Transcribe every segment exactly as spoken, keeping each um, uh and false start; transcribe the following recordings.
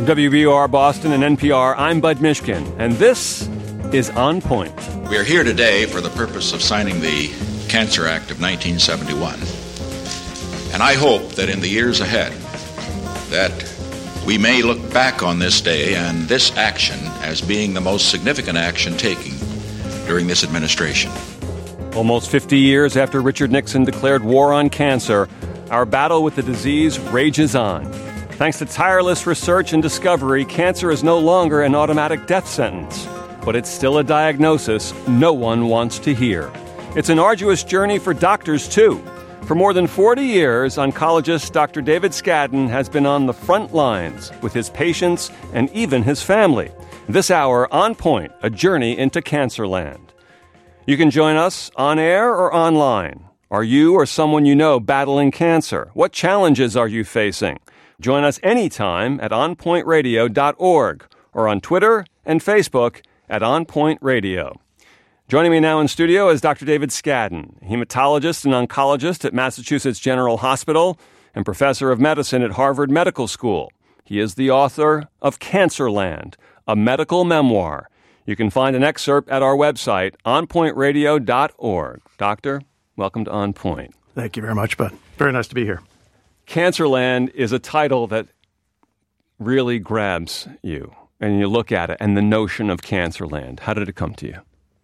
W B U R Boston and N P R, I'm Bud Mishkin, and this is On Point. We are here today for the purpose of signing the Cancer Act of nineteen seventy-one. And I hope that in the years ahead, that we may look back on this day and this action as being the most significant action taken during this administration. Almost fifty years after Richard Nixon declared war on cancer, our battle with the disease rages on. Thanks to tireless research and discovery, cancer is no longer an automatic death sentence. But it's still a diagnosis no one wants to hear. It's an arduous journey for doctors, too. For more than forty years, oncologist Doctor David Scadden has been on the front lines with his patients and even his family. This hour, On Point, a journey into Cancerland. You can join us on air or online. Are you or someone you know battling cancer? What challenges are you facing? Join us anytime at on point radio dot org or on Twitter and Facebook at On Point Radio. Joining me now in studio is Doctor David Scadden, hematologist and oncologist at Massachusetts General Hospital and professor of medicine at Harvard Medical School. He is the author of Cancerland, a medical memoir. You can find an excerpt at our website, on point radio dot org. Doctor, welcome to On Point. Thank you very much, Bud. Very nice to be here. Cancerland is a title that really grabs you, and you look at it, and the notion of Cancerland. How did it come to you?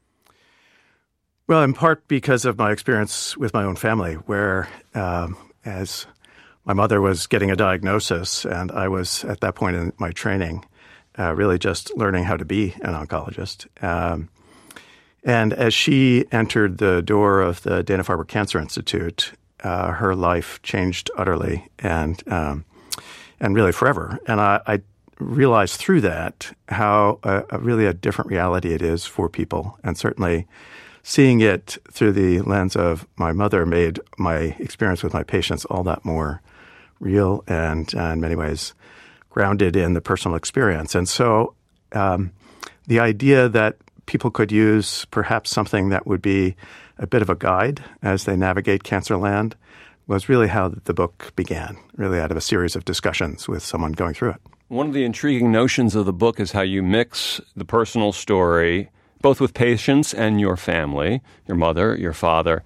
Well, in part because of my experience with my own family, where um, as my mother was getting a diagnosis, and I was at that point in my training, uh, really just learning how to be an oncologist. Um, and as she entered the door of the Dana-Farber Cancer Institute, Uh, her life changed utterly and um, and really forever. And I, I realized through that how uh, a really a different reality it is for people. And certainly seeing it through the lens of my mother made my experience with my patients all that more real and uh, in many ways grounded in the personal experience. And so um, the idea that people could use perhaps something that would be a bit of a guide as they navigate Cancerland was really how the book began, really out of a series of discussions with someone going through it. One of the intriguing notions of the book is how you mix the personal story, both with patients and your family, your mother, your father,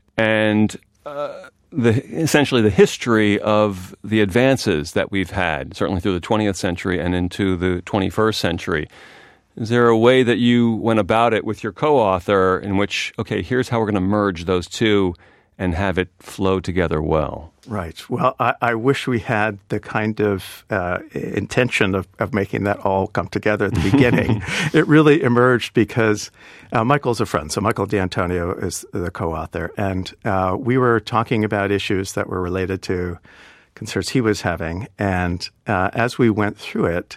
and uh, the essentially the history of the advances that we've had, certainly through the twentieth century and into the twenty-first century. Is there a way that you went about it with your co-author in which, okay, here's how we're going to merge those two and have it flow together well? Right. Well, I, I wish we had the kind of uh, intention of, of making that all come together at the beginning. It really emerged because uh, Michael's a friend. So Michael D'Antonio is the co-author. And uh, we were talking about issues that were related to concerns he was having. And uh, as we went through it,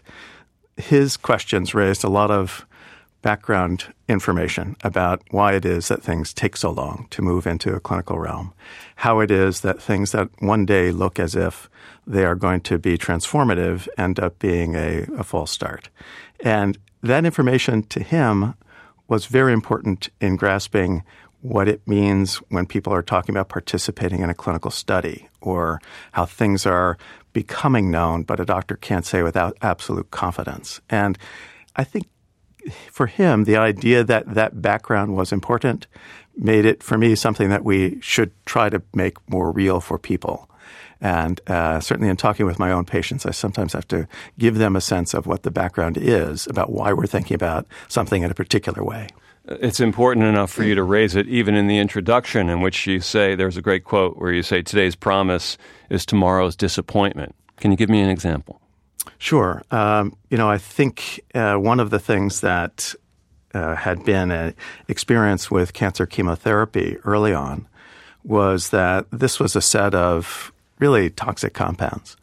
his questions raised a lot of background information about why it is that things take so long to move into a clinical realm, how it is that things that one day look as if they are going to be transformative end up being a, a false start. And that information to him was very important in grasping what it means when people are talking about participating in a clinical study or how things are becoming known, but a doctor can't say without absolute confidence. And I think for him, the idea that that background was important made it, for me, something that we should try to make more real for people. And uh, certainly in talking with my own patients, I sometimes have to give them a sense of what the background is about why we're thinking about something in a particular way. It's important enough for you to raise it even in the introduction in which you say, there's a great quote where you say, today's promise is tomorrow's disappointment. Can you give me an example? Sure. Um, you know, I think uh, one of the things that uh, had been an experience with cancer chemotherapy early on was that this was a set of really toxic compounds.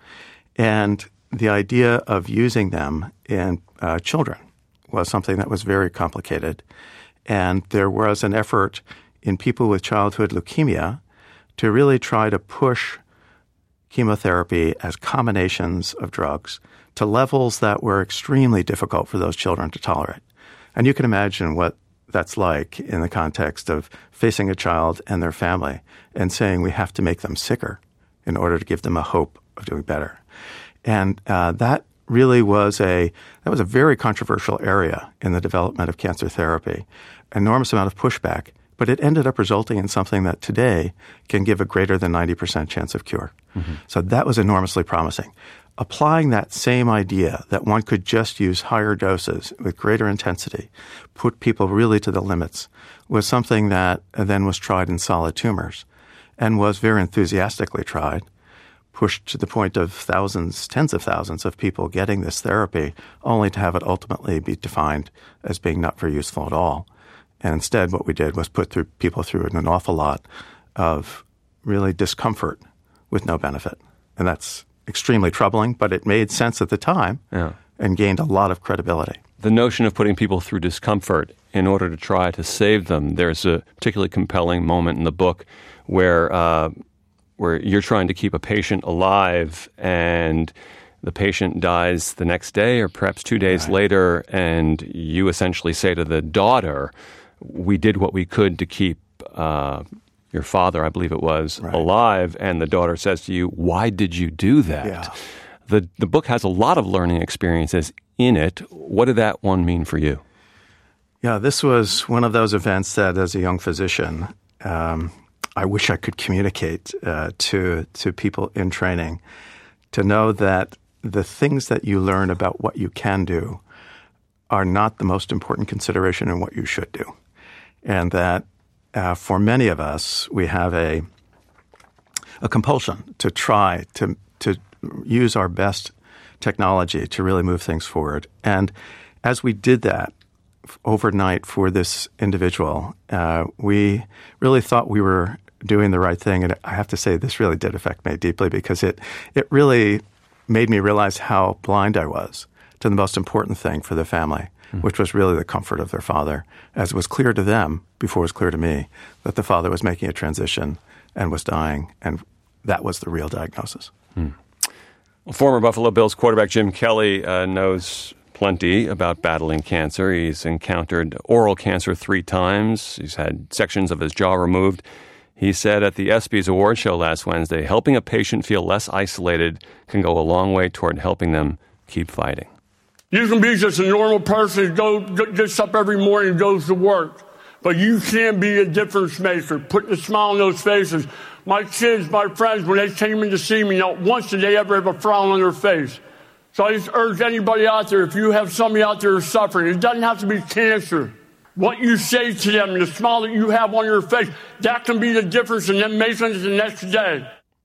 And the idea of using them in uh, children was something that was very complicated. And there was an effort in people with childhood leukemia to really try to push chemotherapy as combinations of drugs to levels that were extremely difficult for those children to tolerate. And you can imagine what that's like in the context of facing a child and their family and saying we have to make them sicker in order to give them a hope of doing better. And uh, that really was a that was a very controversial area in the development of cancer therapy. Enormous amount of pushback, but it ended up resulting in something that today can give a greater than ninety percent chance of cure. Mm-hmm. So that was enormously promising. Applying that same idea that one could just use higher doses with greater intensity, put people really to the limits, was something that then was tried in solid tumors and was very enthusiastically tried, pushed to the point of thousands, tens of thousands of people getting this therapy, only to have it ultimately be defined as being not very useful at all. And instead, what we did was put through people through an awful lot of really discomfort with no benefit. And that's extremely troubling, but it made sense at the time yeah. and gained a lot of credibility. The notion of putting people through discomfort in order to try to save them, there's a particularly compelling moment in the book where uh, where you're trying to keep a patient alive and the patient dies the next day or perhaps two days right. later, and you essentially say to the daughter, we did what we could to keep uh, your father, I believe it was, right. alive, and the daughter says to you, why did you do that? Yeah. The the book has a lot of learning experiences in it. What did that one mean for you? Yeah, this was one of those events that as a young physician, um, I wish I could communicate uh, to to people in training, to know that the things that you learn about what you can do are not the most important consideration in what you should do. And that uh, for many of us, we have a a compulsion to try to to use our best technology to really move things forward. And as we did that overnight for this individual, uh, we really thought we were doing the right thing. And I have to say, this really did affect me deeply because it it really made me realize how blind I was to the most important thing for the family, mm. which was really the comfort of their father, as it was clear to them before it was clear to me that the father was making a transition and was dying, and that was the real diagnosis. Mm. Well, former Buffalo Bills quarterback Jim Kelly uh, knows plenty about battling cancer. He's encountered oral cancer three times. He's had sections of his jaw removed. He said at the ESPYs award show last Wednesday, helping a patient feel less isolated can go a long way toward helping them keep fighting. You can be just a normal person who go, gets up every morning and goes to work, but you can be a difference maker. Put a smile on those faces. My kids, my friends, when they came in to see me, not once did they ever have a frown on their face. So I just urge anybody out there, if you have somebody out there who's suffering, it doesn't have to be cancer. What you say to them and the smile that you have on your face, that can be the difference in them making it the next day.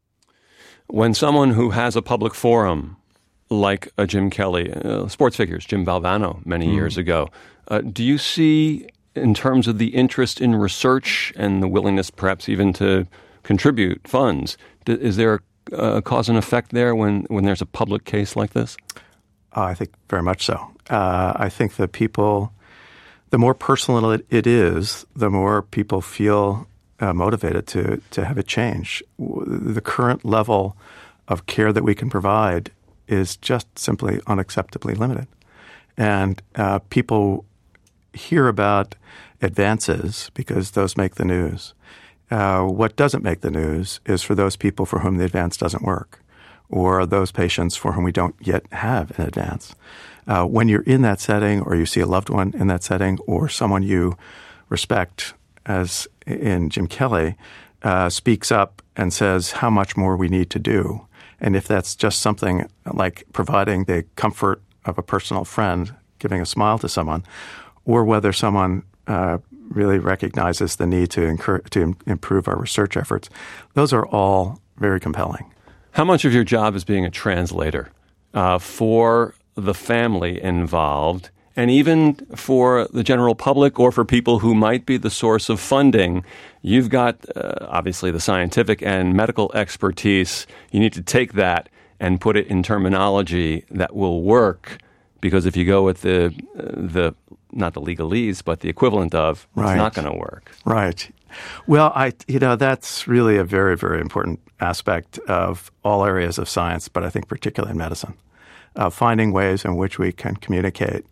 When someone who has a public forum, like a Jim Kelly, uh, sports figures, Jim Valvano many mm. years ago, uh, do you see, in terms of the interest in research and the willingness perhaps even to contribute funds, is there a cause and effect there when, when there's a public case like this? Uh, I think very much so. Uh, I think that people, the more personal it, it is, the more people feel uh, motivated to, to have it change. The current level of care that we can provide is just simply unacceptably limited. And uh, people hear about advances because those make the news. Uh, what doesn't make the news is for those people for whom the advance doesn't work, or those patients for whom we don't yet have an advance. Uh, when you're in that setting, or you see a loved one in that setting, or someone you respect, as in Jim Kelly, uh, speaks up and says how much more we need to do, and if that's just something like providing the comfort of a personal friend, giving a smile to someone, or whether someone uh, really recognizes the need to, incur- to improve our research efforts, those are all very compelling. How much of your job is being a translator uh, for the family involved, and even for the general public or for people who might be the source of funding? You've got, uh, obviously, the scientific and medical expertise. You need to take that and put it in terminology that will work, because if you go with the, uh, the not the legalese, but the equivalent of, it's right. not going to work. Right. Well, I, you know, that's really a very, very important aspect of all areas of science, but I think particularly in medicine, uh, finding ways in which we can communicate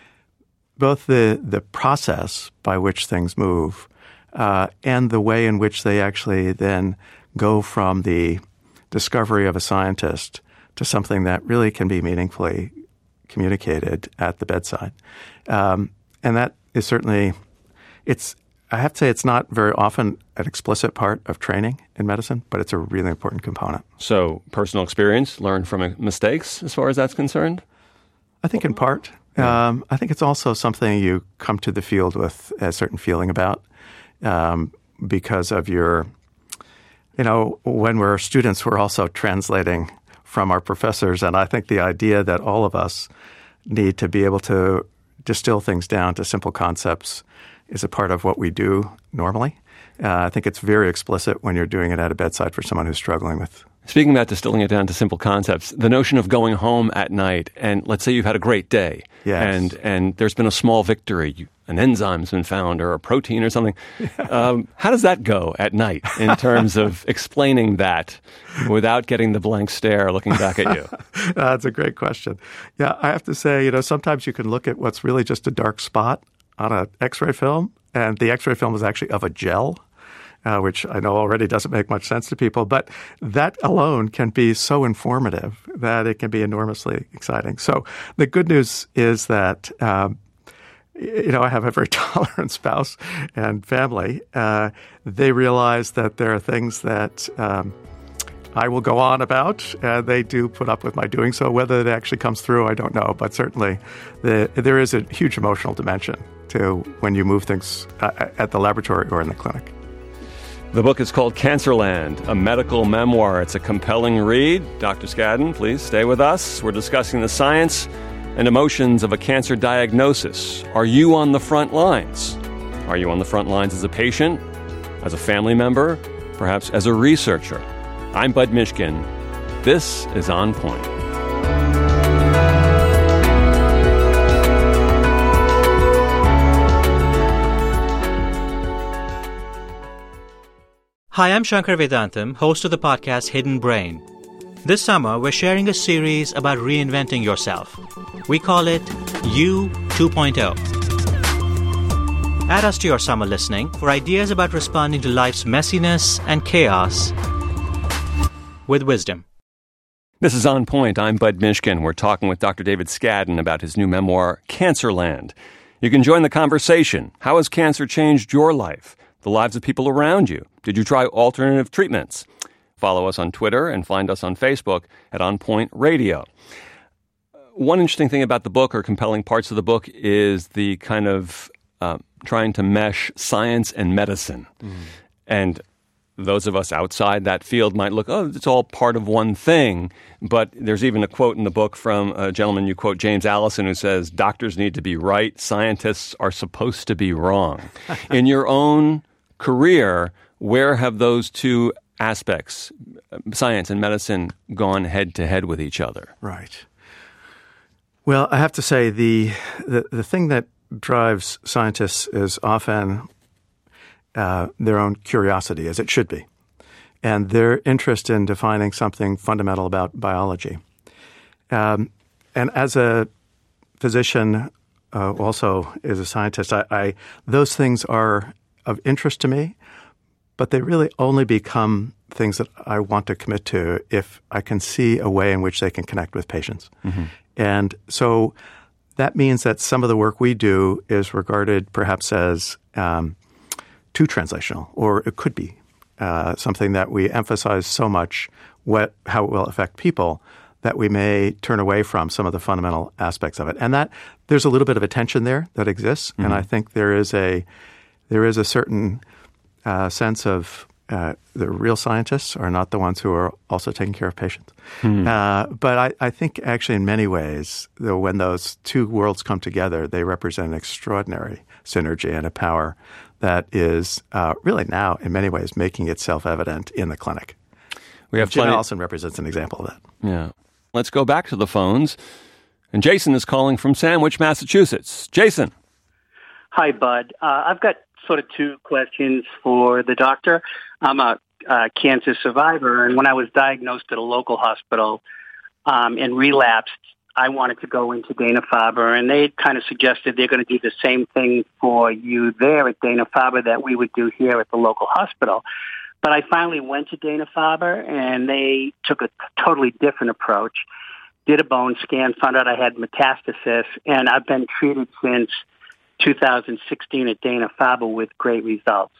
both the, the process by which things move uh, and the way in which they actually then go from the discovery of a scientist to something that really can be meaningfully communicated at the bedside. Um, and that is certainly, it's, I have to say it's not very often an explicit part of training in medicine, but it's a really important component. So personal experience, learn from mistakes as far as that's concerned? I think in part. Um, I think it's also something you come to the field with a certain feeling about um, because of your, you know, when we're students, we're also translating from our professors. And I think the idea that all of us need to be able to distill things down to simple concepts is a part of what we do normally. Uh, I think it's very explicit when you're doing it at a bedside for someone who's struggling with. Speaking about distilling it down to simple concepts, the notion of going home at night, and let's say you've had a great day, yes. and and there's been a small victory, you, an enzyme's been found or a protein or something. Yeah. Um, how does that go at night in terms of explaining that without getting the blank stare looking back at you? That's a great question. Yeah, I have to say, you know, sometimes you can look at what's really just a dark spot on an X-ray film, and the X-ray film is actually of a gel. Uh, which I know already doesn't make much sense to people, but that alone can be so informative that it can be enormously exciting. So the good news is that, um, you know, I have a very tolerant spouse and family. Uh, they realize that there are things that um, I will go on about, and they do put up with my doing so. Whether it actually comes through, I don't know, but certainly the, there is a huge emotional dimension to when you move things uh, at the laboratory or in the clinic. The book is called Cancerland, a medical memoir. It's a compelling read. Doctor Skadden, please stay with us. We're discussing the science and emotions of a cancer diagnosis. Are you on the front lines? Are you on the front lines as a patient, as a family member, perhaps as a researcher? I'm Bud Mishkin. This is On Point. Hi, I'm Shankar Vedantam, host of the podcast Hidden Brain. This summer, we're sharing a series about reinventing yourself. We call it You two point oh. Add us to your summer listening for ideas about responding to life's messiness and chaos with wisdom. This is On Point. I'm Bud Mishkin. We're talking with Doctor David Skadden about his new memoir, Cancerland. You can join the conversation. How has cancer changed your life? The lives of people around you? Did you try alternative treatments? Follow us on Twitter and find us on Facebook at On Point Radio. One interesting thing about the book, or compelling parts of the book, is the kind of uh, trying to mesh science and medicine. Mm. And those of us outside that field might look, oh, it's all part of one thing. But there's even a quote in the book from a gentleman you quote, James Allison, who says, doctors need to be right, scientists are supposed to be wrong. In your own career, where have those two aspects, science and medicine, gone head-to-head with each other? Right. Well, I have to say the the, the thing that drives scientists is often uh, their own curiosity, as it should be, and their interest in defining something fundamental about biology. Um, and as a physician, uh, also as a scientist, I, I those things are of interest to me, but they really only become things that I want to commit to if I can see a way in which they can connect with patients. Mm-hmm. And so that means that some of the work we do is regarded perhaps as um, too translational, or it could be uh, something that we emphasize so much what how it will affect people that we may turn away from some of the fundamental aspects of it. And that there's a little bit of a tension there that exists, mm-hmm. and I think there is a There is a certain uh, sense of uh, the real scientists are not the ones who are also taking care of patients. Hmm. Uh, but I, I think actually in many ways, though, when those two worlds come together, they represent an extraordinary synergy and a power that is uh, really now in many ways making itself evident in the clinic. We have Jim plenty- Allison represents an example of that. Yeah. Let's go back to the phones. And Jason is calling from Sandwich, Massachusetts. Jason. Hi, Bud. Uh, I've got sort of two questions for the doctor. I'm a uh, cancer survivor, and when I was diagnosed at a local hospital um, and relapsed, I wanted to go into Dana-Farber, and they kind of suggested they're going to do the same thing for you there at Dana-Farber that we would do here at the local hospital. But I finally went to Dana-Farber, and they took a totally different approach. did a bone scan, found out I had metastasis, and I've been treated since two thousand sixteen at Dana-Farber with great results.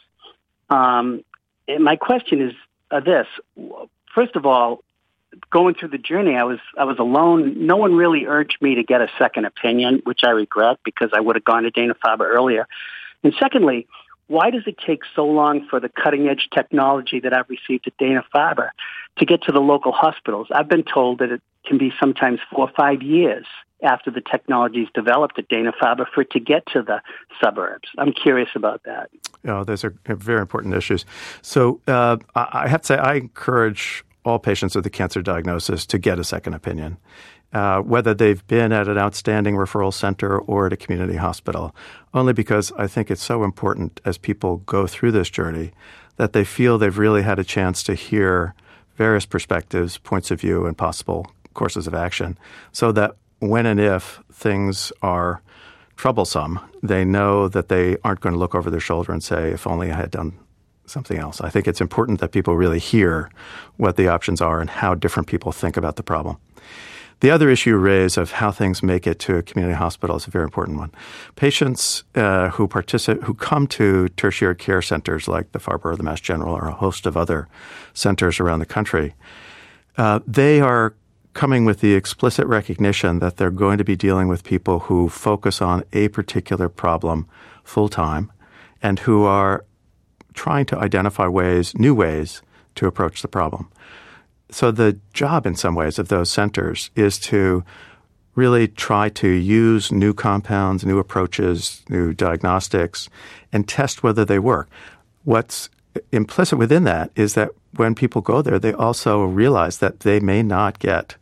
Um, and my question is uh, this. First of all, going through the journey, I was I was alone. No one really urged me to get a second opinion, which I regret because I would have gone to Dana-Farber earlier. And secondly, why does it take so long for the cutting-edge technology that I've received at Dana-Farber to get to the local hospitals? I've been told that it can be sometimes four or five years after the technology is developed at Dana-Farber for it to get to the suburbs. I'm curious about that. Oh, those are very important issues. So uh, I have to say I encourage all patients with a cancer diagnosis to get a second opinion, uh, whether they've been at an outstanding referral center or at a community hospital, only because I think it's so important as people go through this journey that they feel they've really had a chance to hear various perspectives, points of view, and possible courses of action, so that when and if things are troublesome, they know that they aren't going to look over their shoulder and say, if only I had done something else. I think it's important that people really hear what the options are and how different people think about the problem. The other issue you raise of how things make it to a community hospital is a very important one. Patients uh, who participate, who come to tertiary care centers like the Farber or the Mass General or a host of other centers around the country, uh, they are coming with the explicit recognition that they're going to be dealing with people who focus on a particular problem full time and who are trying to identify ways, new ways to approach the problem. So the job in some ways of those centers is to really try to use new compounds, new approaches, new diagnostics, and test whether they work. What's implicit within that is that when people go there, they also realize that they may not get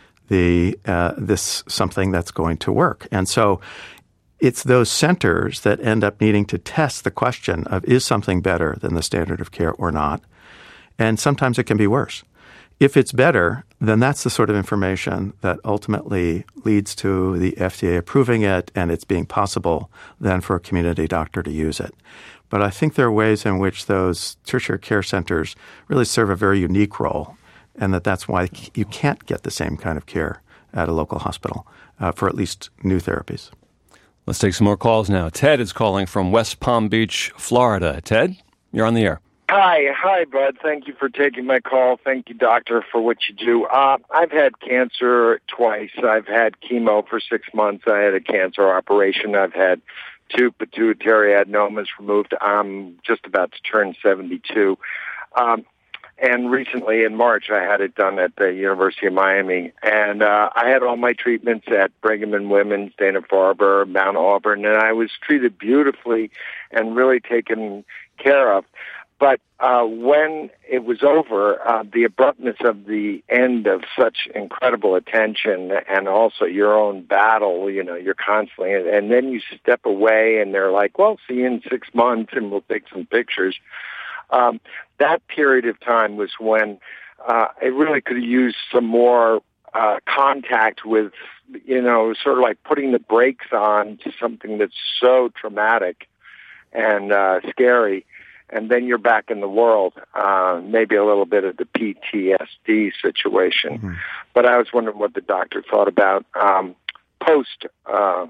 the uh, this something that's going to work. And so it's those centers that end up needing to test the question of is something better than the standard of care or not. And sometimes it can be worse. If it's better, then that's the sort of information that ultimately leads to the F D A approving it and it's being possible then for a community doctor to use it. But I think there are ways in which those tertiary care centers really serve a very unique role, and that that's why you can't get the same kind of care at a local hospital uh, for at least new therapies. Let's take some more calls now. Ted is calling from West Palm Beach, Florida. Ted, you're on the air. Hi. Hi, Bud. Thank you for taking my call. Thank you, doctor, for what you do. Uh, I've had cancer twice. I've had chemo for six months. I had a cancer operation. I've had two pituitary adenomas removed. I'm just about to turn seventy-two. Um, and recently in March, I had it done at the University of Miami. And uh, I had all my treatments at Brigham and Women's, Dana-Farber, Mount Auburn, and I was treated beautifully and really taken care of. But uh, when it was over, uh, the abruptness of the end of such incredible attention and also your own battle, you know, you're constantly, and then you step away and they're like, well, see you in six months and we'll take some pictures. Um, that period of time was when uh, I really could have used some more uh, contact with, you know, sort of like putting the brakes on to something that's so traumatic and uh, scary. And then you're back in the world, uh, maybe a little bit of the P T S D situation. Mm-hmm. But I was wondering what the doctor thought about um, post uh,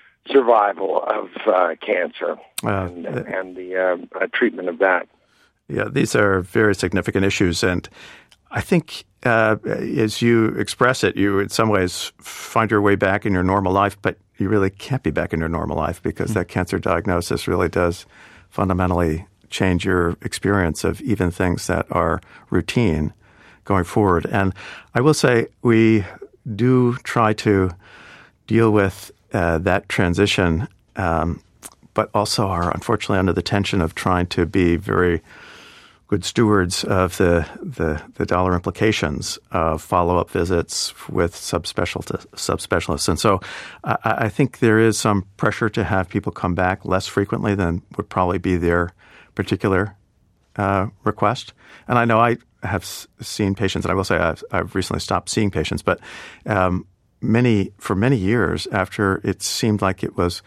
survival of uh, cancer uh, and, and the uh, uh, treatment of that. Yeah, these are very significant issues. And I think uh, as you express it, you in some ways find your way back in your normal life, but you really can't be back in your normal life because mm-hmm. that cancer diagnosis really does fundamentally change your experience of even things that are routine going forward. And I will say we do try to deal with uh, that transition, um, but also are unfortunately under the tension of trying to be very good stewards of the the, the dollar implications of follow-up visits with subspecialty, subspecialists. And so I, I think there is some pressure to have people come back less frequently than would probably be their particular uh, request. And I know I have s- seen patients, and I will say I've, I've recently stopped seeing patients, but um, many for many years after it seemed like it was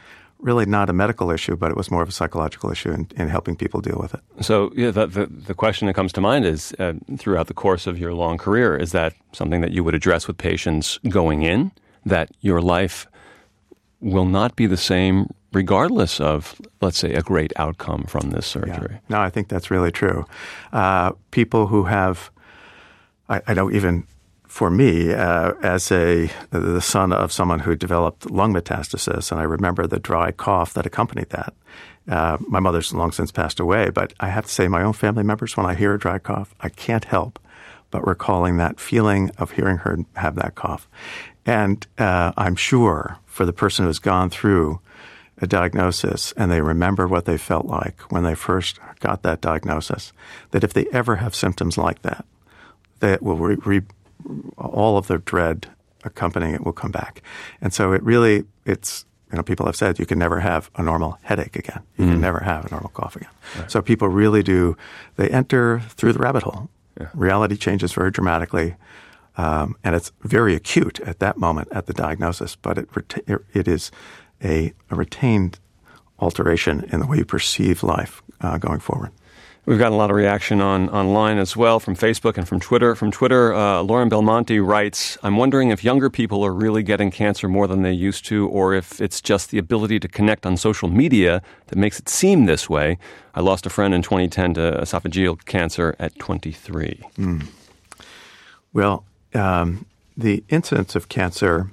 really not a medical issue, but it was more of a psychological issue in, in helping people deal with it. So yeah, the, the, the question that comes to mind is, uh, throughout the course of your long career, is that something that you would address with patients going in, that your life will not be the same regardless of, let's say, a great outcome from this surgery? Yeah. No, I think that's really true. Uh, people who have, I, I know even for me, uh, as a the son of someone who developed lung metastasis, and I remember the dry cough that accompanied that. Uh, my mother's long since passed away, but I have to say my own family members, when I hear a dry cough, I can't help but recalling that feeling of hearing her have that cough. And uh, I'm sure for the person who's gone through a diagnosis and they remember what they felt like when they first got that diagnosis, that if they ever have symptoms like that, that will re- re- all of the dread accompanying it will come back. And so it really, it's, you know, people have said you can never have a normal headache again. You mm. can never have a normal cough again. Right. So people really do, they enter through the rabbit hole. Yeah. Reality changes very dramatically. Um, and it's very acute at that moment at the diagnosis, but it reta- it is a, a retained alteration in the way you perceive life uh, going forward. We've gotten a lot of reaction on online as well from Facebook and from Twitter. From Twitter, uh, Lauren Belmonte writes, I'm wondering if younger people are really getting cancer more than they used to, or if it's just the ability to connect on social media that makes it seem this way. I lost a friend in twenty ten to esophageal cancer at twenty-three. Mm. Well, um, the incidence of cancer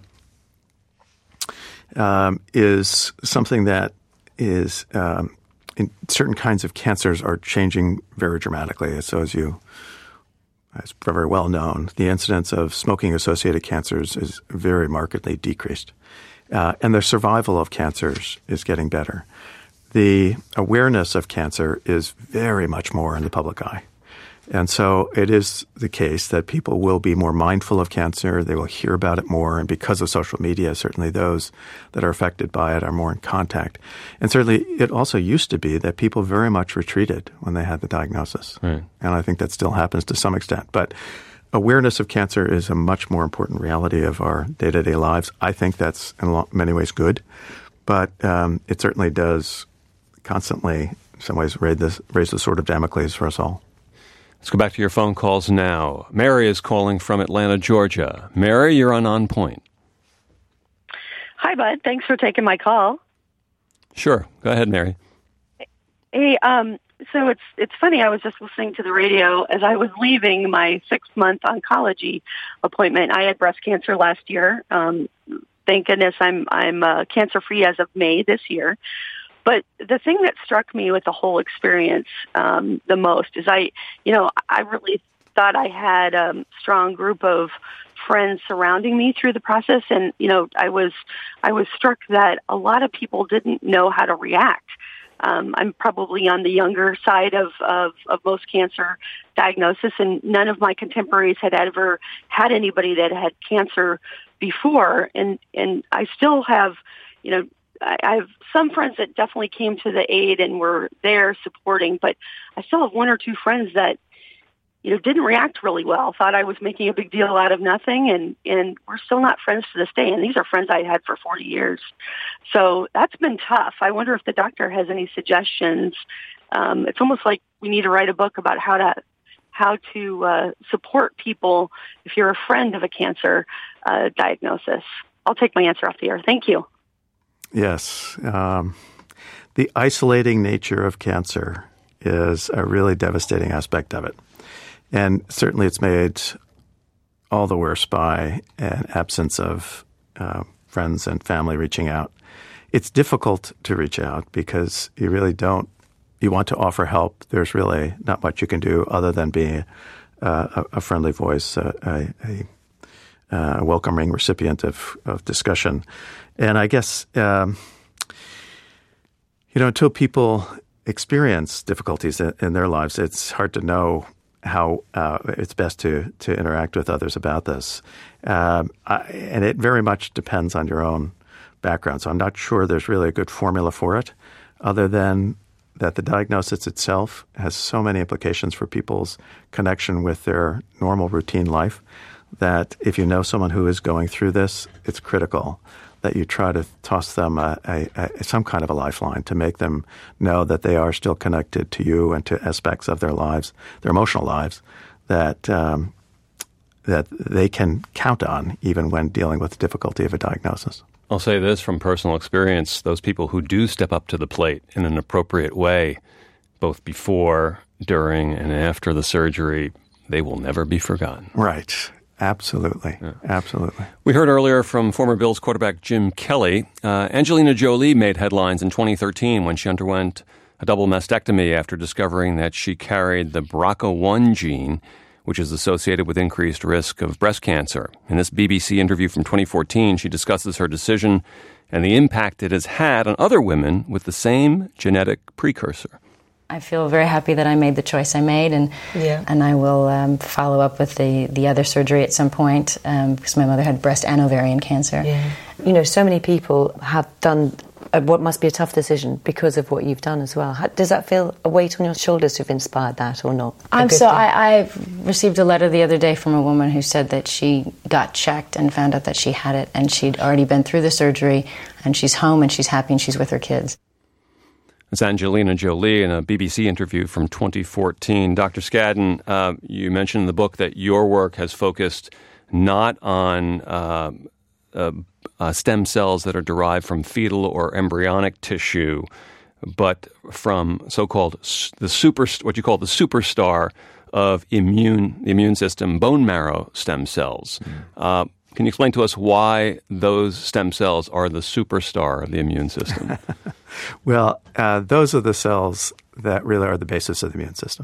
um, is something that is... Um, In certain kinds of cancers are changing very dramatically. So as you, it's very well known, the incidence of smoking-associated cancers is very markedly decreased. Uh, and the survival of cancers is getting better. The awareness of cancer is very much more in the public eye. And so it is the case that people will be more mindful of cancer. They will hear about it more. And because of social media, certainly those that are affected by it are more in contact. And certainly it also used to be that people very much retreated when they had the diagnosis. Right. And I think that still happens to some extent. But awareness of cancer is a much more important reality of our day-to-day lives. I think that's in many ways good. But um, it certainly does constantly, in some ways, raise this, raise the sword of Damocles for us all. Let's go back to your phone calls now. Mary is calling from Atlanta, Georgia. Mary, you're on On Point. Hi, Bud. Thanks for taking my call. Sure. Go ahead, Mary. Hey, um, so it's it's funny. I was just listening to the radio as I was leaving my six-month oncology appointment. I had breast cancer last year. Um, thank goodness I'm I'm uh, cancer-free as of May this year. But the thing that struck me with the whole experience um, the most is I, you know, I really thought I had a strong group of friends surrounding me through the process. And, you know, I was, I was struck that a lot of people didn't know how to react. Um, I'm probably on the younger side of, of, of most cancer diagnosis, and none of my contemporaries had ever had anybody that had cancer before. And, and I still have, you know, I have some friends that definitely came to the aid and were there supporting, but I still have one or two friends that, you know, didn't react really well, thought I was making a big deal out of nothing, and, and we're still not friends to this day. And these are friends I had for forty years. So that's been tough. I wonder if the doctor has any suggestions. Um, it's almost like we need to write a book about how to how to uh, support people if you're a friend of a cancer uh, diagnosis. I'll take my answer off the air. Thank you. Yes. Um, the isolating nature of cancer is a really devastating aspect of it. And certainly it's made all the worse by an absence of uh, friends and family reaching out. It's difficult to reach out because you really don't, you want to offer help. There's really not much you can do other than be uh, a, a friendly voice, uh, a, a Uh, a welcoming recipient of, of discussion. And I guess, um, you know, until people experience difficulties in, in their lives, it's hard to know how uh, it's best to, to interact with others about this. Um, I, and it very much depends on your own background. So I'm not sure there's really a good formula for it, other than that the diagnosis itself has so many implications for people's connection with their normal routine life, that if you know someone who is going through this, it's critical that you try to toss them a, a, a, some kind of a lifeline to make them know that they are still connected to you and to aspects of their lives, their emotional lives, that um, that they can count on even when dealing with the difficulty of a diagnosis. I'll say this from personal experience. Those people who do step up to the plate in an appropriate way, both before, during, and after the surgery, they will never be forgotten. Right. Absolutely. Yeah. Absolutely. We heard earlier from former Bills quarterback Jim Kelly. Uh, Angelina Jolie made headlines in twenty thirteen when she underwent a double mastectomy after discovering that she carried the B R C A one gene, which is associated with increased risk of breast cancer. In this B B C interview from twenty fourteen, she discusses her decision and the impact it has had on other women with the same genetic precursor. I feel very happy that I made the choice I made, and yeah. and I will um, follow up with the, the other surgery at some point um, because my mother had breast and ovarian cancer. Yeah. You know, so many people have done uh, what must be a tough decision because of what you've done as well. How, does that feel a weight on your shoulders to have inspired that or not? I'm so I, I received a letter the other day from a woman who said that she got checked and found out that she had it, and she'd already been through the surgery, and she's home and she's happy and she's with her kids. It's Angelina Jolie in a B B C interview from twenty fourteen. Doctor Skadden, uh, you mentioned in the book that your work has focused not on uh, uh, uh, stem cells that are derived from fetal or embryonic tissue, but from so-called the super, what you call the superstar of immune, the immune system, bone marrow stem cells. Mm. Uh, can you explain to us why those stem cells are the superstar of the immune system? Well, uh, those are the cells that really are the basis of the immune system.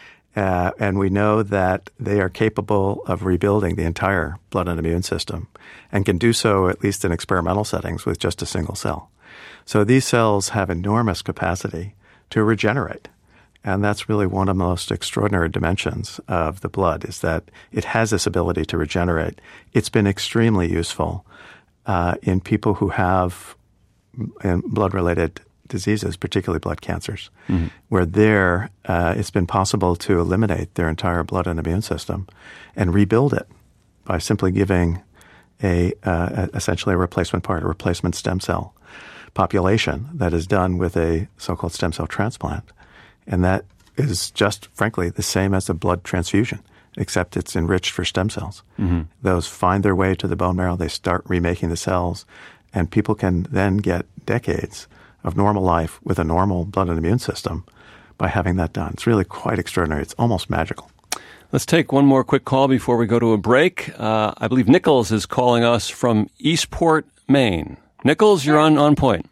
Uh, and we know that they are capable of rebuilding the entire blood and immune system and can do so, at least in experimental settings, with just a single cell. So these cells have enormous capacity to regenerate. And that's really one of the most extraordinary dimensions of the blood, is that it has this ability to regenerate. It's been extremely useful uh, in people who have blood-related diseases, particularly blood cancers, mm-hmm. where there uh, it's been possible to eliminate their entire blood and immune system and rebuild it by simply giving a uh, essentially a replacement part, a replacement stem cell population that is done with a so-called stem cell transplant. And that is just, frankly, the same as a blood transfusion, except it's enriched for stem cells. Mm-hmm. Those find their way to the bone marrow, they start remaking the cells, and people can then get decades of normal life with a normal blood and immune system by having that done. It's really quite extraordinary. It's almost magical. Let's take one more quick call before we go to a break. Uh, I believe Nichols is calling us from Eastport, Maine. Nichols, you're on, on point.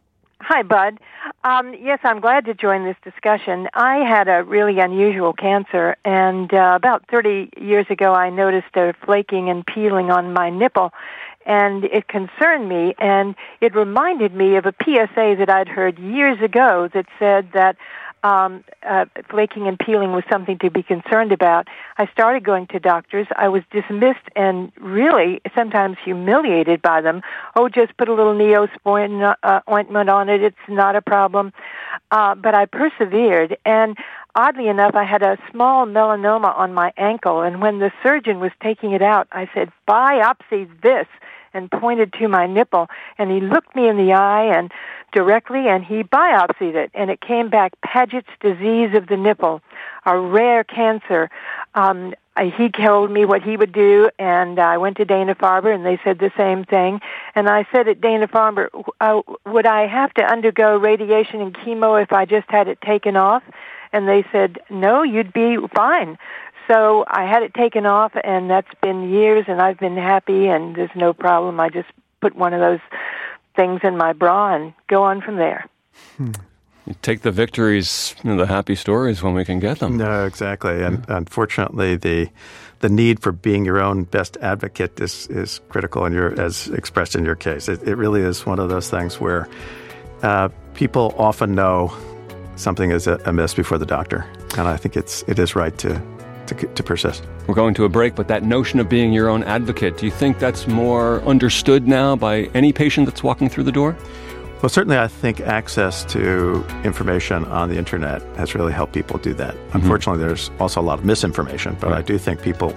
Hi, Bud. Um, yes, I'm glad to join this discussion. I had a really unusual cancer, and uh, about thirty years ago I noticed a flaking and peeling on my nipple, and it concerned me, and it reminded me of a P S A that I'd heard years ago that said that um, uh, flaking and peeling was something to be concerned about. I started going to doctors. I was dismissed and really sometimes humiliated by them. Oh, just put a little Neosporin uh, ointment on it. It's not a problem. Uh, but I persevered, and oddly enough, I had a small melanoma on my ankle, and when the surgeon was taking it out, I said, biopsy this, and pointed to my nipple, and he looked me in the eye and directly, and he biopsied it, and it came back Paget's disease of the nipple, a rare cancer. Um, he told me what he would do, and I went to Dana-Farber, and they said the same thing. And I said at Dana-Farber, uh, would I have to undergo radiation and chemo if I just had it taken off? And they said, no, you'd be fine. So I had it taken off, and that's been years, and I've been happy, and there's no problem. I just put one of those things in my bra and go on from there. Hmm. You take the victories, you know, the happy stories when we can get them. No, exactly. And yeah. Unfortunately, the the need for being your own best advocate is, is critical, in your, as expressed in your case. It, it really is one of those things where uh, people often know something is amiss before the doctor, and I think it's it is right to To, to persist. We're going to a break, but that notion of being your own advocate, do you think that's more understood now by any patient that's walking through the door? Well, certainly I think access to information on the internet has really helped people do that. Mm-hmm. Unfortunately, there's also a lot of misinformation, but right. I do think people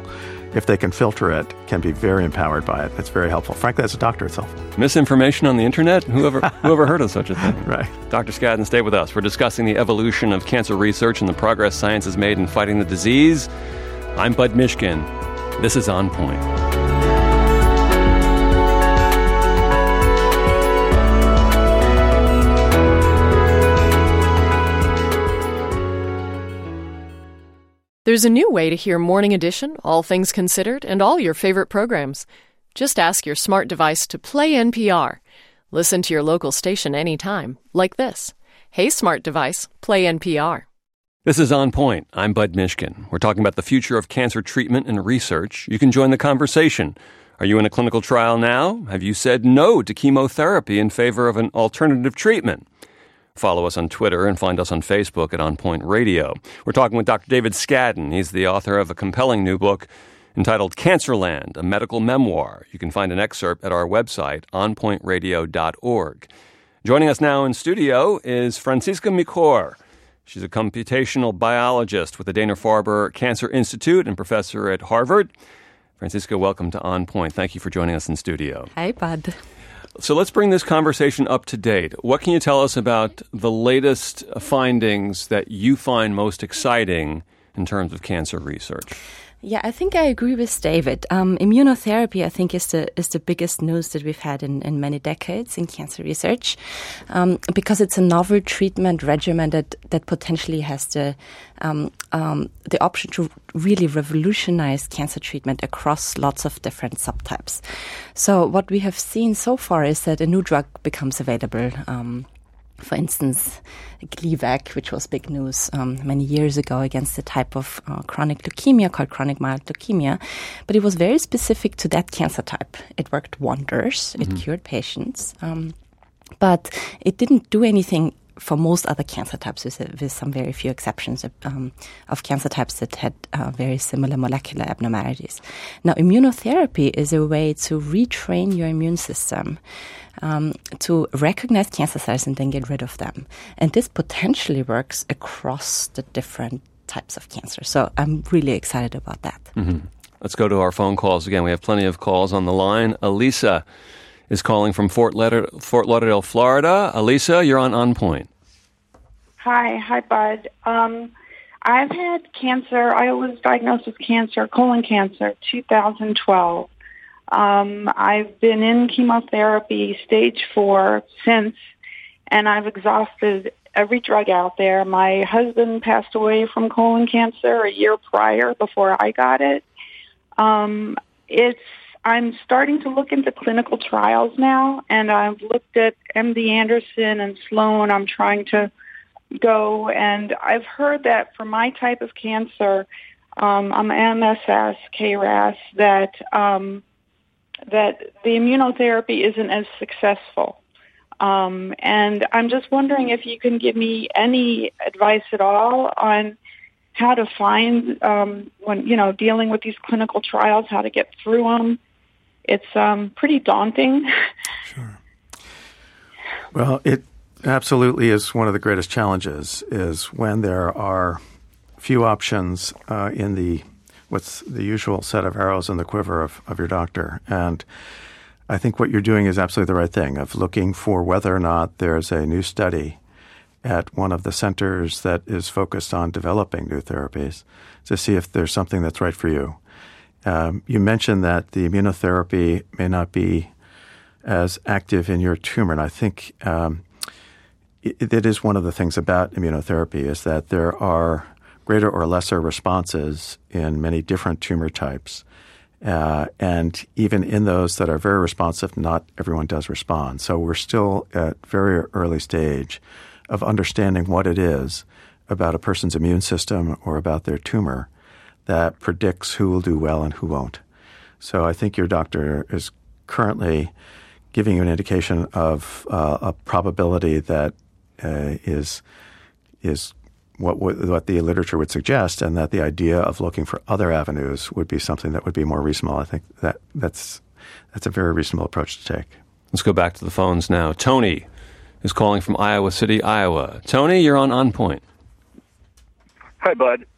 if they can filter it, can be very empowered by it. It's very helpful. Frankly, as a doctor itself. Misinformation on the internet? Whoever whoever heard of such a thing? Right. Doctor Skadden, stay with us. We're discussing the evolution of cancer research and the progress science has made in fighting the disease. I'm Bud Mishkin. This is On Point. There's a new way to hear Morning Edition, All Things Considered, and all your favorite programs. Just ask your smart device to play N P R. Listen to your local station anytime, like this. Hey, smart device, play N P R. This is On Point. I'm Bud Mishkin. We're talking about the future of cancer treatment and research. You can join the conversation. Are you in a clinical trial now? Have you said no to chemotherapy in favor of an alternative treatment? Follow us on Twitter and find us on Facebook at On Point Radio. We're talking with Doctor David Skadden. He's the author of a compelling new book entitled Cancerland, a medical memoir. You can find an excerpt at our website, on point radio dot org. Joining us now in studio is Franziska Michor. She's a computational biologist with the Dana-Farber Cancer Institute and professor at Harvard. Franziska, welcome to On Point. Thank you for joining us in studio. Hi, Bud. So let's bring this conversation up to date. What can you tell us about the latest findings that you find most exciting in terms of cancer research? Yeah, I think I agree with David. Um, immunotherapy, I think, is the is the biggest news that we've had in, in many decades in cancer research, um, because it's a novel treatment regimen that, that potentially has the um, um, the option to really revolutionize cancer treatment across lots of different subtypes. So what we have seen so far is that a new drug becomes available. Um, For instance, Gleevec, which was big news um, many years ago against a type of uh, chronic leukemia called chronic mild leukemia. But it was very specific to that cancer type. It worked wonders. Mm-hmm. It cured patients. Um, but it didn't do anything for most other cancer types, with, with some very few exceptions of, um, of cancer types that had uh, very similar molecular abnormalities. Now, immunotherapy is a way to retrain your immune system um, to recognize cancer cells and then get rid of them. And this potentially works across the different types of cancer. So I'm really excited about that. Mm-hmm. Let's go to our phone calls again. We have plenty of calls on the line. Elisa is calling from Fort, Lauder- Fort Lauderdale, Florida. Elisa, you're on On Point. Hi. Hi, Bud. Um, I've had cancer. I was diagnosed with cancer, colon cancer, two thousand twelve. Um, I've been in chemotherapy stage four since, and I've exhausted every drug out there. My husband passed away from colon cancer a year prior before I got it. Um, it's I'm starting to look into clinical trials now, and I've looked at M D Anderson and Sloan. I'm trying to go, and I've heard that for my type of cancer, um, I'm M S S, K R A S, that um, that the immunotherapy isn't as successful. Um, and I'm just wondering if you can give me any advice at all on how to find, um, when, you know, dealing with these clinical trials, how to get through them. It's um, pretty daunting. Sure. Well, it absolutely is one of the greatest challenges, is when there are few options uh, in the what's the usual set of arrows in the quiver of, of your doctor. And I think what you're doing is absolutely the right thing, of looking for whether or not there's a new study at one of the centers that is focused on developing new therapies to see if there's something that's right for you. Um, you mentioned that the immunotherapy may not be as active in your tumor, and I think um, it, it is one of the things about immunotherapy is that there are greater or lesser responses in many different tumor types. Uh, and even in those that are very responsive, not everyone does respond. So we're still at very early stage of understanding what it is about a person's immune system or about their tumor that predicts who will do well and who won't. So I think your doctor is currently giving you an indication of uh, a probability that uh, is is what what the literature would suggest, and that the idea of looking for other avenues would be something that would be more reasonable. I think that that's that's a very reasonable approach to take. Let's go back to the phones now. Tony is calling from Iowa City, Iowa. Tony, you're on On Point. Hi, Bud.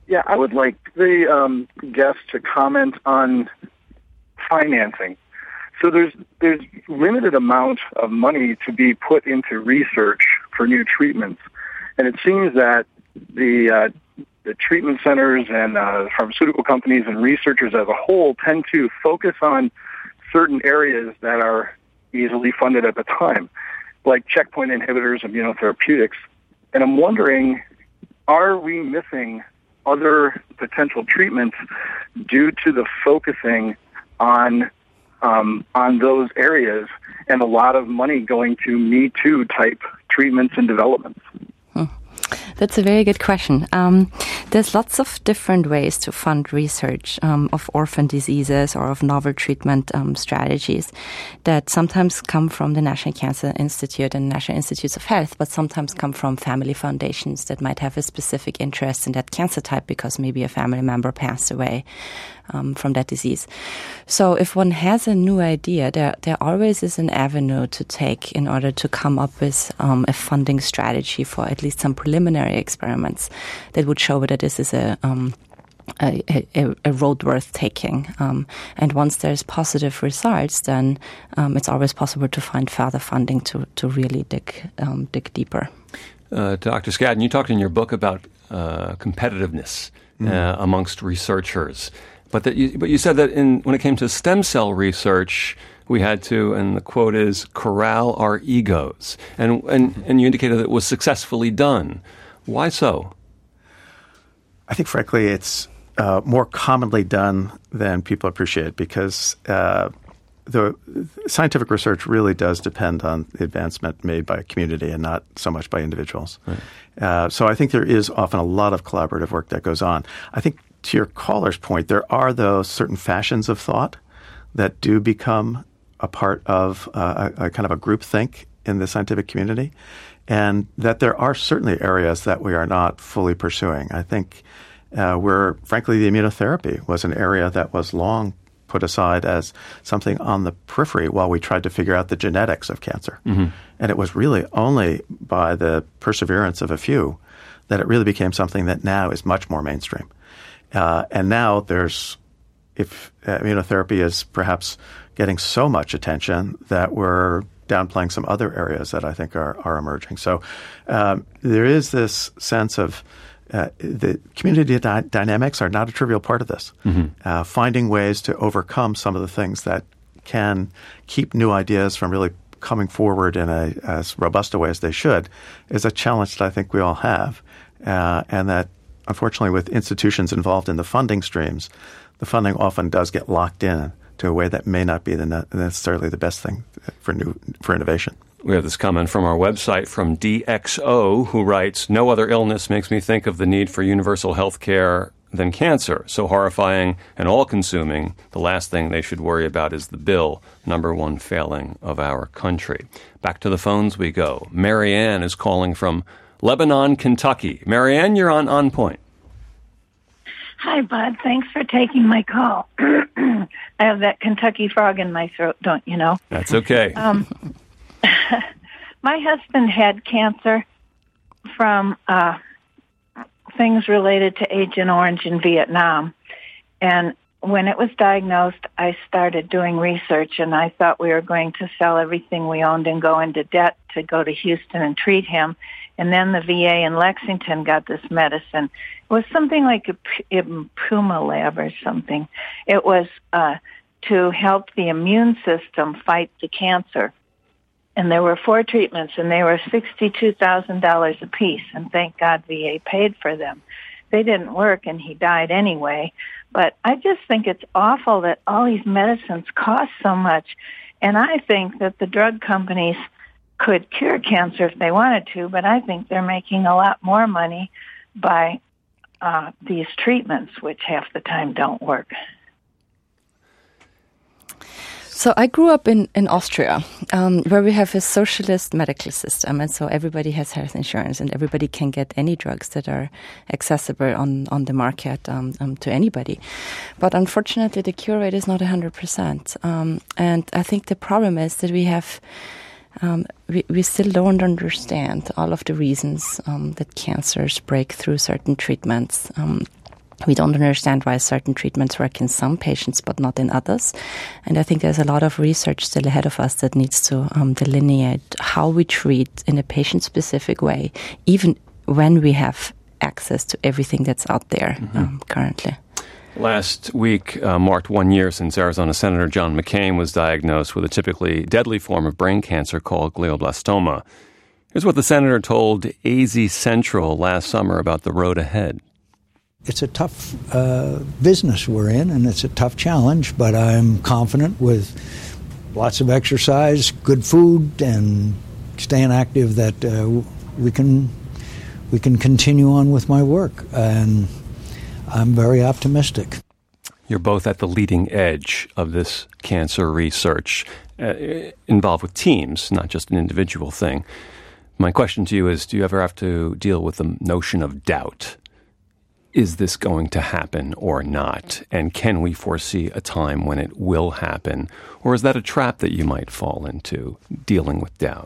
Yeah, I would like the um, guest to comment on financing. So there's there's limited amount of money to be put into research for new treatments, and it seems that the uh, the treatment centers and uh, pharmaceutical companies and researchers as a whole tend to focus on certain areas that are easily funded at the time, like checkpoint inhibitors, immunotherapeutics. And I'm wondering, are we missing other potential treatments due to the focusing on um, on those areas and a lot of money going to Me Too type treatments and developments? That's a very good question. Um, there's lots of different ways to fund research um, of orphan diseases or of novel treatment um, strategies that sometimes come from the National Cancer Institute and National Institutes of Health, but sometimes come from family foundations that might have a specific interest in that cancer type because maybe a family member passed away um, from that disease. So if one has a new idea, there there always is an avenue to take in order to come up with um, a funding strategy for at least some preliminary experiments that would show whether this is a um, a, a, a road worth taking. Um, and once there's positive results, then um, it's always possible to find further funding to to really dig um, dig deeper. Uh, Doctor Skadden, you talked in your book about uh, competitiveness uh, mm. amongst researchers, but that you, but you said that in when it came to stem cell research, we had to, and the quote is, corral our egos. And, and, and you indicated that it was successfully done. Why so? I think, frankly, it's uh, more commonly done than people appreciate because uh, the scientific research really does depend on the advancement made by a community and not so much by individuals. Right. Uh, so I think there is often a lot of collaborative work that goes on. I think to your caller's point, there are those certain fashions of thought that do become a part of uh, a, a kind of a groupthink in the scientific community, and that there are certainly areas that we are not fully pursuing. I think uh, we're, frankly, the immunotherapy was an area that was long put aside as something on the periphery while we tried to figure out the genetics of cancer. Mm-hmm. And it was really only by the perseverance of a few that it really became something that now is much more mainstream. Uh, and now there's, if uh, immunotherapy is perhaps getting so much attention that we're downplaying some other areas that I think are, are emerging. So um, there is this sense of uh, the community di- dynamics are not a trivial part of this. Mm-hmm. Uh, finding ways to overcome some of the things that can keep new ideas from really coming forward in a, as robust a way as they should is a challenge that I think we all have. Uh, and that, unfortunately, with institutions involved in the funding streams, the funding often does get locked in to a way that may not be the ne- necessarily the best thing for new for innovation. We have this comment from our website from D X O, who writes, "No other illness makes me think of the need for universal health care than cancer. So horrifying and all-consuming, the last thing they should worry about is the bill, number one failing of our country." Back to the phones we go. Marianne is calling from Lebanon, Kentucky. Marianne, you're on On Point. Hi, Bud. Thanks for taking my call. I have that Kentucky frog in my throat, don't you know? That's okay. Um, my husband had cancer from uh, things related to Agent Orange in Vietnam. And when it was diagnosed, I started doing research, and I thought we were going to sell everything we owned and go into debt to go to Houston and treat him. And then the V A in Lexington got this medicine. It was something like a Puma Lab or something. It was uh, to help the immune system fight the cancer. And there were four treatments, and they were sixty-two thousand dollars a piece. And thank God V A paid for them. They didn't work, and he died anyway. But I just think it's awful that all these medicines cost so much. And I think that the drug companies could cure cancer if they wanted to, but I think they're making a lot more money by uh, these treatments, which half the time don't work. So I grew up in, in Austria, um, where we have a socialist medical system, and so everybody has health insurance, and everybody can get any drugs that are accessible on, on the market um, um, to anybody. But unfortunately, the cure rate is not one hundred percent. Um, and I think the problem is that we have Um, we, we still don't understand all of the reasons um, that cancers break through certain treatments. Um, We don't understand why certain treatments work in some patients but not in others. And I think there's a lot of research still ahead of us that needs to um, delineate how we treat in a patient-specific way, even when we have access to everything that's out there mm-hmm. um, currently. Last week uh, marked one year since Arizona Senator John McCain was diagnosed with a typically deadly form of brain cancer called glioblastoma. Here's what the senator told A Z Central last summer about the road ahead. It's a tough uh, business we're in, and it's a tough challenge, but I'm confident with lots of exercise, good food, and staying active that uh, we can we can continue on with my work, and I'm very optimistic. You're both at the leading edge of this cancer research, uh, involved with teams, not just an individual thing. My question to you is, do you ever have to deal with the notion of doubt? Is this going to happen or not? And can we foresee a time when it will happen? Or is that a trap that you might fall into, dealing with doubt?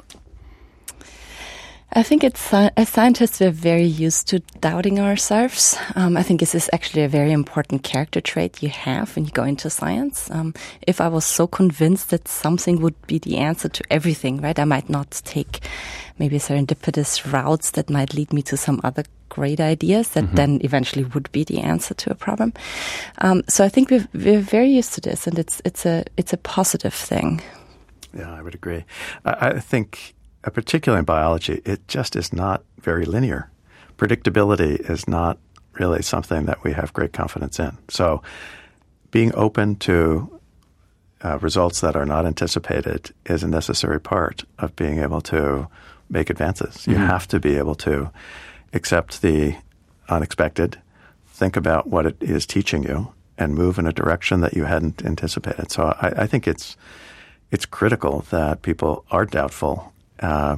I think it's as scientists, we're very used to doubting ourselves. Um, I think this is actually a very important character trait you have when you go into science. Um, if I was so convinced that something would be the answer to everything, right, I might not take maybe serendipitous routes that might lead me to some other great ideas that mm-hmm. then eventually would be the answer to a problem. Um, so I think we're, we're very used to this, and it's it's a it's a positive thing. Yeah, I would agree. I, I think, uh, particularly in biology, it just is not very linear. Predictability is not really something that we have great confidence in. So being open to uh, results that are not anticipated is a necessary part of being able to make advances. Mm-hmm. You have to be able to accept the unexpected, think about what it is teaching you, and move in a direction that you hadn't anticipated. So I, I think it's it's critical that people are doubtful. Uh,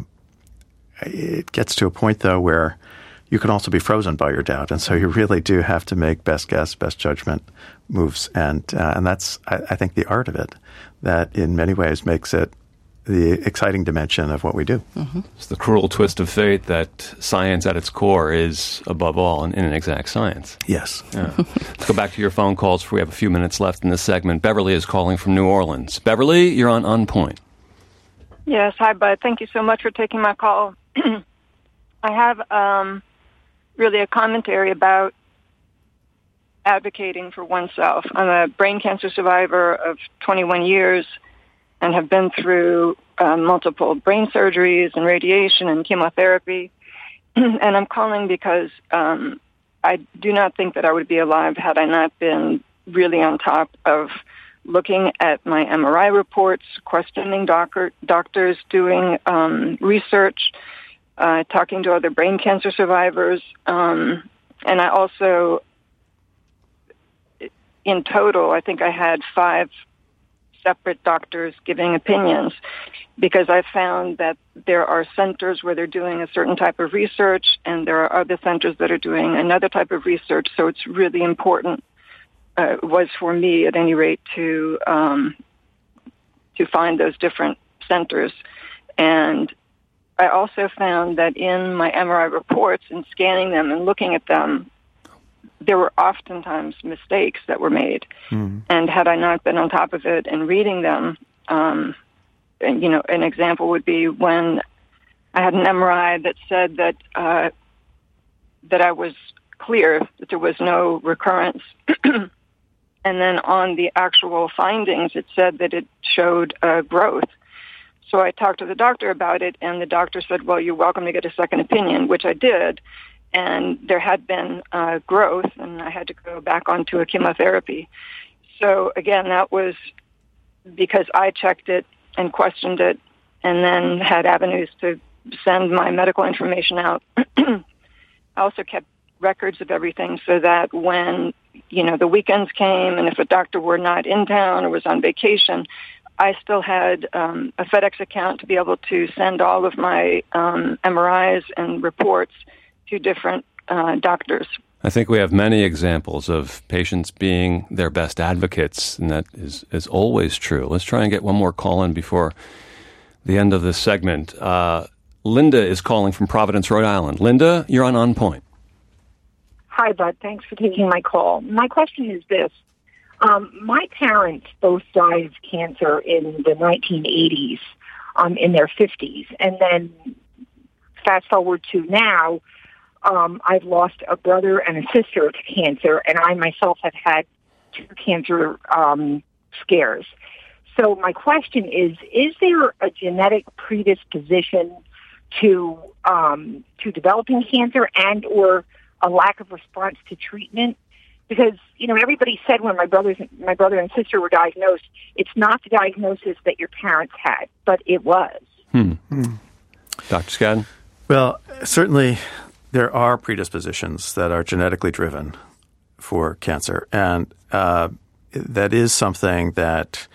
it gets to a point, though, where you can also be frozen by your doubt, and so you really do have to make best guess, best judgment moves, and uh, and that's I, I think the art of it that in many ways makes it the exciting dimension of what we do. Mm-hmm. It's the cruel twist of fate that science at its core is, above all, an inexact science. Yes. Yeah. Let's go back to your phone calls, for we have a few minutes left in this segment. Beverly is calling from New Orleans. Beverly, you're on On Point. Yes. Hi, Bud. Thank you so much for taking my call. I have um, really a commentary about advocating for oneself. I'm a brain cancer survivor of twenty-one years and have been through uh, multiple brain surgeries and radiation and chemotherapy. And I'm calling because um, I do not think that I would be alive had I not been really on top of looking at my M R I reports, questioning doctor, doctors, doing um, research, uh, talking to other brain cancer survivors. Um, and I also, in total, I think I had five separate doctors giving opinions, because I found that there are centers where they're doing a certain type of research and there are other centers that are doing another type of research. So it's really important, uh, was for me at any rate, to um, to find those different centers. And I also found that in my M R I reports and scanning them and looking at them, there were oftentimes mistakes that were made. Mm. And had I not been on top of it and reading them, um, and, you know, an example would be when I had an M R I that said that uh, that I was clear, that there was no recurrence. And then on the actual findings, it said that it showed uh, growth. So I talked to the doctor about it, and the doctor said, well, you're welcome to get a second opinion, which I did. And there had been uh, growth, and I had to go back onto a chemotherapy. So, again, that was because I checked it and questioned it and then had avenues to send my medical information out. I also kept records of everything so that when, you know, the weekends came and if a doctor were not in town or was on vacation, I still had um, a FedEx account to be able to send all of my um, M R Is and reports to different uh, doctors. I think we have many examples of patients being their best advocates, and that is, is always true. Let's try and get one more call in before the end of this segment. Uh, Linda is calling from Providence, Rhode Island. Linda, you're on On Point. Hi, Bud. Thanks for taking my call. My question is this. Um, my parents both died of cancer in the nineteen eighties, um, in their fifties. And then fast forward to now, um, I've lost a brother and a sister to cancer, and I myself have had two cancer um, scares. So my question is, is there a genetic predisposition to um, to developing cancer and or a lack of response to treatment? Because, you know, everybody said when my brothers, my brother and sister were diagnosed, it's not the diagnosis that your parents had, but it was. Hmm. Hmm. Doctor Skadden? Well, certainly there are predispositions that are genetically driven for cancer, and uh, that is something that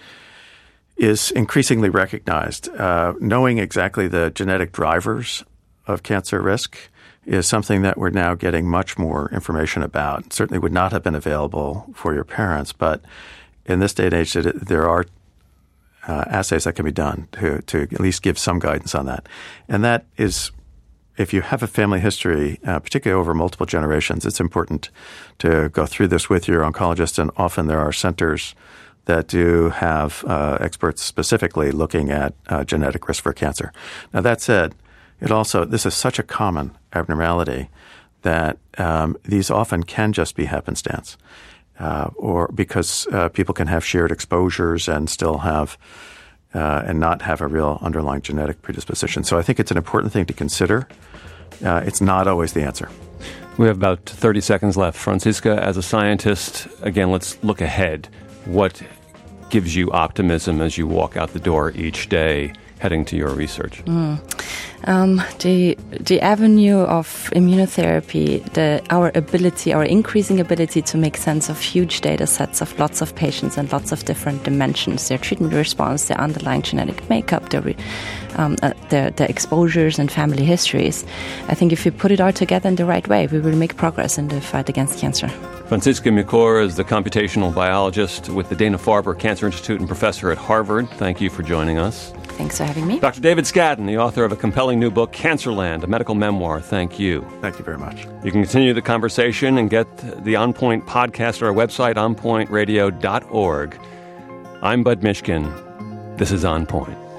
is increasingly recognized. Uh, knowing exactly the genetic drivers of cancer risk is something that we're now getting much more information about. It certainly would not have been available for your parents, but in this day and age, it, there are uh, assays that can be done to, to at least give some guidance on that. And that is, if you have a family history, uh, particularly over multiple generations, it's important to go through this with your oncologist, and often there are centers that do have uh, experts specifically looking at uh, genetic risk for cancer. Now, that said, it also, this is such a common abnormality that um, these often can just be happenstance, uh, or because uh, people can have shared exposures and still have uh, and not have a real underlying genetic predisposition. So I think it's an important thing to consider. Uh, it's not always the answer. We have about thirty seconds left. Franziska, as a scientist, again, let's look ahead. What gives you optimism as you walk out the door each day heading to your research? Mm. Um, the the avenue of immunotherapy, the our ability, our increasing ability to make sense of huge data sets of lots of patients and lots of different dimensions, their treatment response, their underlying genetic makeup, their um, uh, their, their exposures and family histories. I think if we put it all together in the right way, we will make progress in the fight against cancer. Franziska Mikur is the computational biologist with the Dana-Farber Cancer Institute and professor at Harvard. Thank you for joining us. Thanks for having me. Doctor David Skadden, the author of a compelling new book, Cancerland, a medical memoir. Thank you. Thank you very much. You can continue the conversation and get the On Point podcast at our website, on point radio dot org. I'm Bud Mishkin. This is On Point.